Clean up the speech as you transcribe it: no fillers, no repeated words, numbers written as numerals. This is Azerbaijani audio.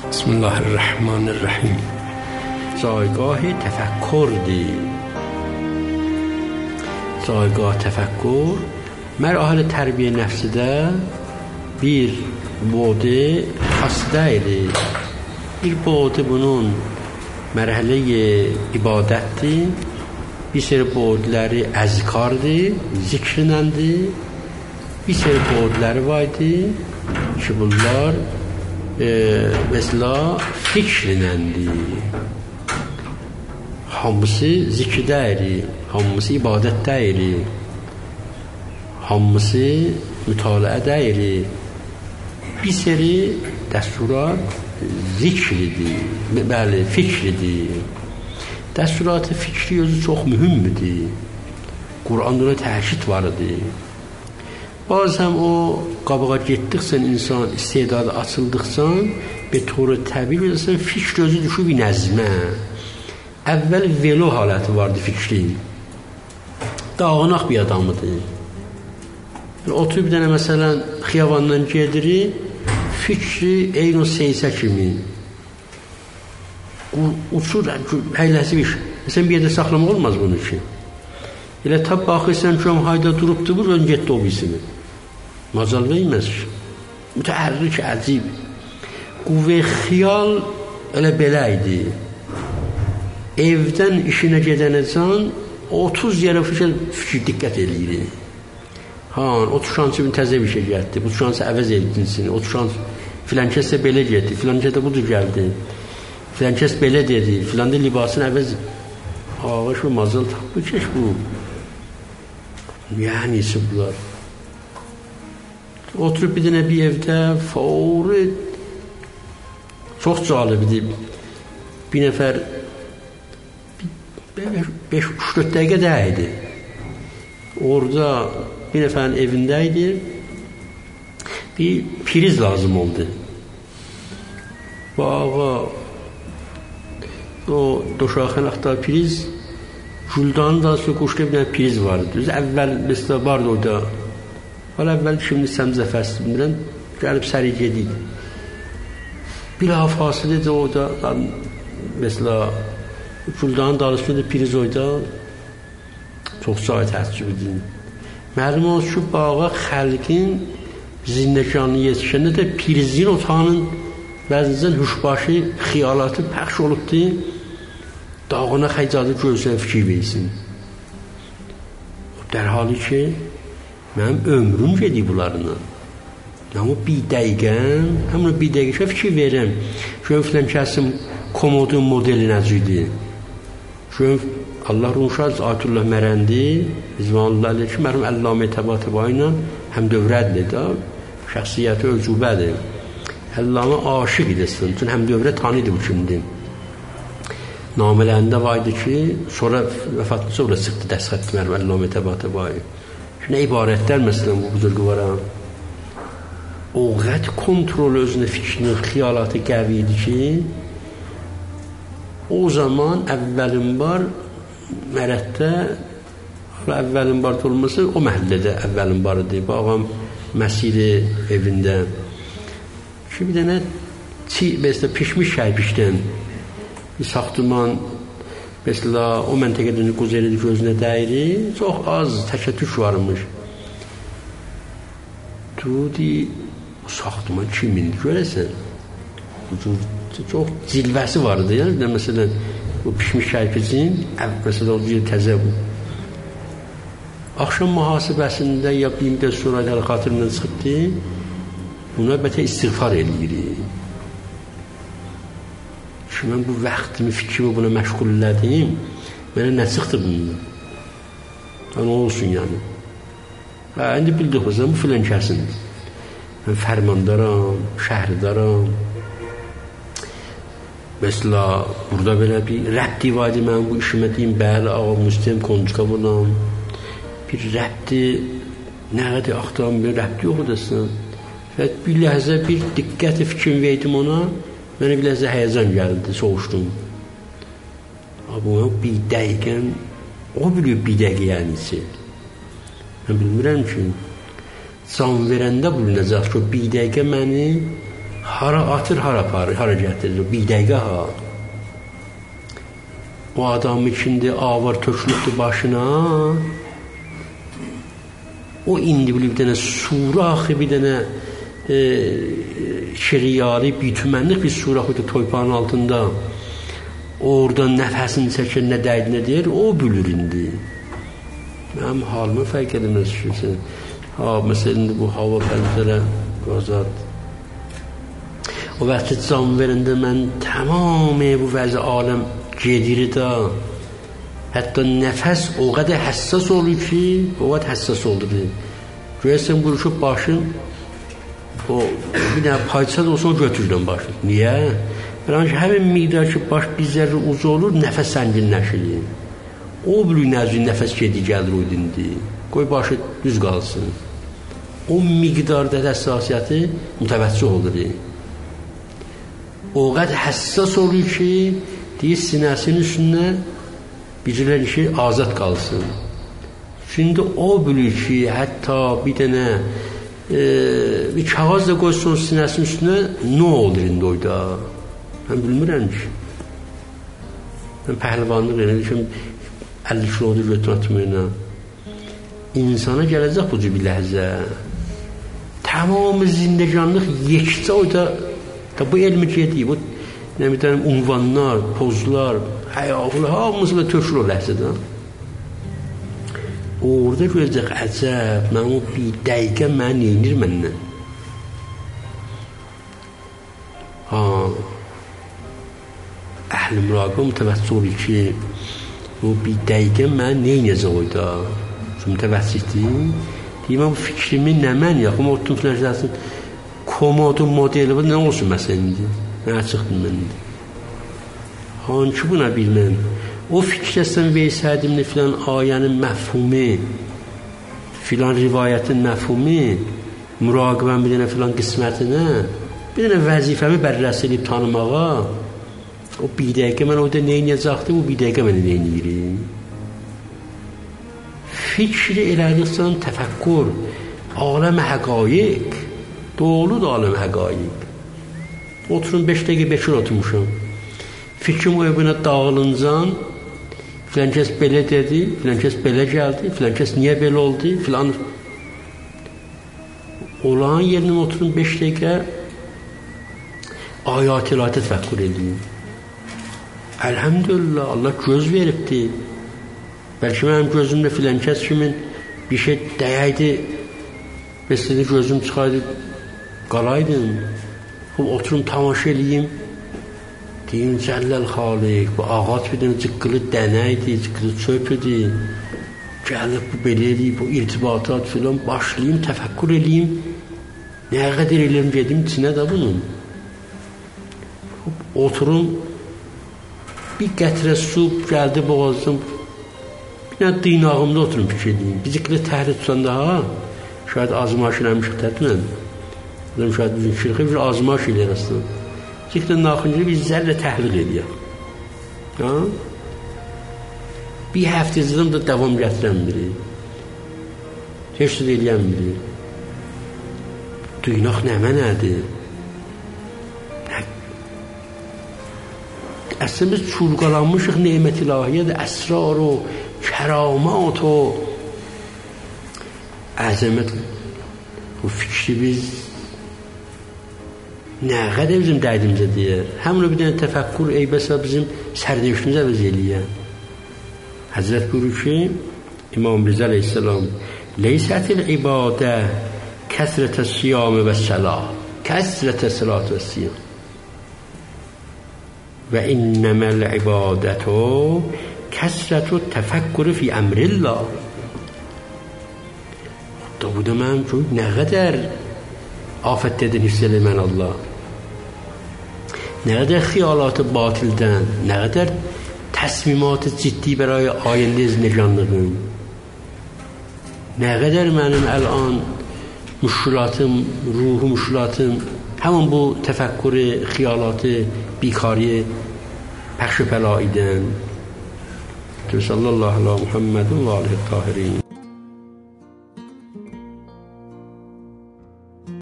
بسم الله الرحمن الرحیم. جایگاه تفکر دی. جایگاه tefekkür mərahil tərbiyə nəfsidə bir bodu xas deyil. Bir bodu bunun mərhələyi ibadətdir. Bir seri bodları əzkardır, zikrinəndir. Bir seri bodları vardır ki bunlar mesela fikrinəndir. Hamısı zikirdəyir, hamısı ibadətdəyir, hamısı mütaliədəyir. Bir seri dəsturat zikridir, bəli, fikridir. Dəsturat-ı fikri özü çox mühümdür. Qur'an'da təkid vardır. Bazen o qabağa getdikcə insan istedadı açıldıqca bir toru təbii bilirsən, fikr özü düşür bir nəzmə. Əvvəl velo haləti vardı fikrin. Dağınaq bir adamıdır. Oturub bir dənə məsələn xiyavandan gedirik, fikri eyni o seysə kimi. Uçur, həyləsi bir şey. Məsələn bir yerdə saxlamaq olmaz bunun ki. Elə tab baxırsan ki, hayda durubdur, vur, ön getdi o birisini. Macal verməz ki. Mütəhərrik, əcib. Quvve xiyal elə belə idi. Evdən işinə gedənəcən 30 yerə fikir diqqət eləyir. O tuşansı bir təzə bir şey gəldi, bu tuşansı əvəz edilsin, o tuşansı filan kəsə belə getdi, filan kəsə budur gəldi, filan kəs belə dedi, filan da libasını əvəz ağaş və mazal tapdı ki, bu yəni bunlar oturub bir dənə bir evdə fəuri çox calibidir. Bir nəfər 5-3-4 dəqiqə dəydi. Orada bir nəfərin evindəydi. Bir priz lazım oldu. Bağa o döşəxən axtar priz Güldanın da sonra qoşda bir dənə priz vardı. Əvvəl mesela vardı orada. Hala əvvəl şimdi səmzəfəsdir bilmirəm. Gəlib səri gediydi. Bir hafasıdır orada mesela Güldanın dalısında priz oyda çox sayı təəssüb edin. Məlum olsun ki, bağa xəlqin zindəkanını yetişəndə də prizin otağının bəzən hüşbaşı xiyalatı pəxş olubdur. Dağına xəcadı gözünə fikir versin. Dər halı ki, mənim ömrüm gedir bunlarına. Amma bir dəqiqəm, həmin bir dəqiqə fikir verirəm. Şöyle filan kəsim komodun modeli nəcidir. Şöyle Allah Runşaz Ayətullah Mərəndi İzvanullah ilə ki, mənim Əllamə Təbatəba ilə həm dövrəddir da, şəxsiyyəti ölcübədir. Əllamə aşıq edesin, çünkü həm dövrə tanıdı bu kimdir. Namələrində vardı ki, sonra vəfatlı sonra çıxdı dəstxətdi mənim Əllamə Təbatəbayı. Nə ibarətlər məsələn bu buzurquvara? O qəd kontrol özünə fikrinin xiyalatı qəvidir ki, o zaman əvvəlin var mərətdə əvvəlin var olması o məhəllədə əvvəlin barıdır. Bağam məsiri evində ki, bir dənə pişmiş kərpişdən bir saxtıman mesela o məntəqədən quzeyri gözünə dəyiri, çox az təkətüş varmış. Dedi, o saxtıman kimindir görəsən? Çox cilvəsi vardı. Yəni, məsələn, o pişmiş kərpicin, məsələn, o bir təzə bu. Axşam mühasibəsində ya bir müddət sonra xatırından çıxıbdı, buna bətə istiğfar eləyirik. Ki, mən bu vaxtımı, fikrimi buna məşğul elədim, mənə nə çıxdı bundan? Yəni, olsun yəni. İndi bildik o zaman, bu filan kəsindir. Mən fərmandaram, şəhridaram. Mesela burada belə bir rəbdi vardı, mən bu işimə deyim, bəli, ağa, müstəyim, koncuqa bulam. Bir rəbdi, nə qədər axtaran bir rəbdi yox edəsən. Və bir ləhzə bir diqqət fikrim verdim ona, mənə bir ləhzə həyəcan gəldi, soğuşdum. Abi, bir dəqiqən, o biliyor bir dəqiqə yəni ki. Mən bilmirəm ki, can verəndə bulunacaq ki, bir dəqiqə məni hara atır, hara aparır, hara gətirir. Bir dəqiqə ha. O adam içində avar tökülübdür başına. O indi bir dənə surax, bir dənə şiriyari, bitümənlik bir surax idi toypağın altında. Oradan nəfəsini çəkir, nə dəydi, nə deyir, o bülür indi. Mənim halımı fərq edilməz ki, məsələn, indi bu hava pəncərə qazad. O vaxt can verəndə mən tamamı bu vəzi aləm gedir da. Hətta nəfəs o qədər həssas olur ki, o qədər həssas olur. Görəsən, vuruşub başın, o bir dənə payçad olsa o götürürdən başın. Niyə? Çünki həmin miqdar ki, baş bir zərri ucu olur, nəfəs sənginləşir. O bülü nəzri nəfəs gedi gəlir o dindi. Qoy başı düz qalsın. O miqdarda həssasiyyəti mütəvəccüh olur. O qədər həssas olur ki, deyir, sinəsinin üstünə bizlər işi azad qalsın. Şimdi o bilir ki, hətta bir dənə bir kağız da qoysun sinəsinin üstünə, nə olur indi oyda? Mən bilmirəm ki. Mən pəhlivanlıq edirəm, 50 kilodur götürmətməyinə. İnsana gələcək bu cür bir ləhzə. Tamamı zindəcanlıq yekcə oyda, bu elmi gedir, bu nə bir dənə unvanlar, pozlar, həyavlar, hamısı da tökür o ləhzədən. Orada görəcək, əcəb, mən o bir dəqiqə mən neyinir məndən? Əhl-i müraqibə mütəvəccüh olur ki, o bir dəqiqə mən neynəcək oyda? Mütəvəccihdir. Deyim, bu fikrimi nə mən yaxım, o tutun filəncəsin, komodu, modeli, nə olsun məsələn indi? Nə çıxdım mən indi? Hanki buna bilməm. O fikrəsən veysədimli filan ayənin məfhumi, filan rivayətin məfhumi, müraqibən bir dənə filan qismətinə, bir dənə vəzifəmi bərrəs edib tanımağa, o bir dəqiqə mən orada neynəyəcəkdir, o bir dəqiqə mənə neynəyir. Fikri elədiksən təfəkkür, aləm həqaiq, doğuludur aləm həqaiq. Oturun 5 dəqiqə bekir oturmuşam. Fikrim o evine dağılıncan, filan kəs belə dedi, filan kəs belə gəldi, filan kəs niyə belə oldu, filan. Olağan yerindən oturun 5 dəqiqə ayat-ı ilahiyyə təfəkkür edin. Elhamdülillah, Allah göz veribdi. Bəlkə mənim gözümdə filan kəs kimin bir şey dəyəydi, bəsədə gözüm çıxaydı, qalaydım. Oturum tamaşa eləyim, deyim, Cəlləl Xaliq, bu ağac bir dənə cıqqılı dənəydi, cıqqılı çöpüdü, gəlib bu belə eləyib, bu irtibatat filan, başlayayım, təfəkkür eləyim, nə qədər eləyim, gedim içinə də bunun. Oturum, bir qətrə su gəldi boğazım, bir dənə dıynağımda oturum fikir edeyim. Bizikli təhri tutanda ha, şayad azmaş eləmişik tətmən, şayad bizim şirxi bir azmaş eləyər aslında. Zikrin naxıncı bir zərlə təhliq edəyək. Bir həftəzdən də davam gətirən biri. Heç də eləyən biri. Duynaq nə mənədir? Əslində biz çurqalanmışıq neymət ilahiyyədir, əsrar o, kəramat o, əzəmət o fikri biz nə qədər bizim dəydimizə deyər. Həmrə bir dənə təfəkkür eybəsə bizim sərdəyişimizə əvəz eləyər. Həzrət buyurur ki, İmam Rizə aleyhisselam, leysətil ibadə kəsrətə siyamı və səlah, kəsrətə salat və siyam. Və innəməl ibadətü kəsrətü təfəkkürü fi əmrillah. Hatta bu da mənim ki, nə qədər afətdədir hiss eləmən Allah. Nə qədər xiyalatı batildən, nə qədər təsmimatı ciddi bəray ayəndə iznəcanlığım. Nə qədər mənim əlan müşkilatım, ruhu müşkilatım, həmin bu təfəkkürü, xiyalatı, bikariyə pəxş-i pəlaidən. Sallallahu aleyhi Muhammedun və aleyhi tahirin.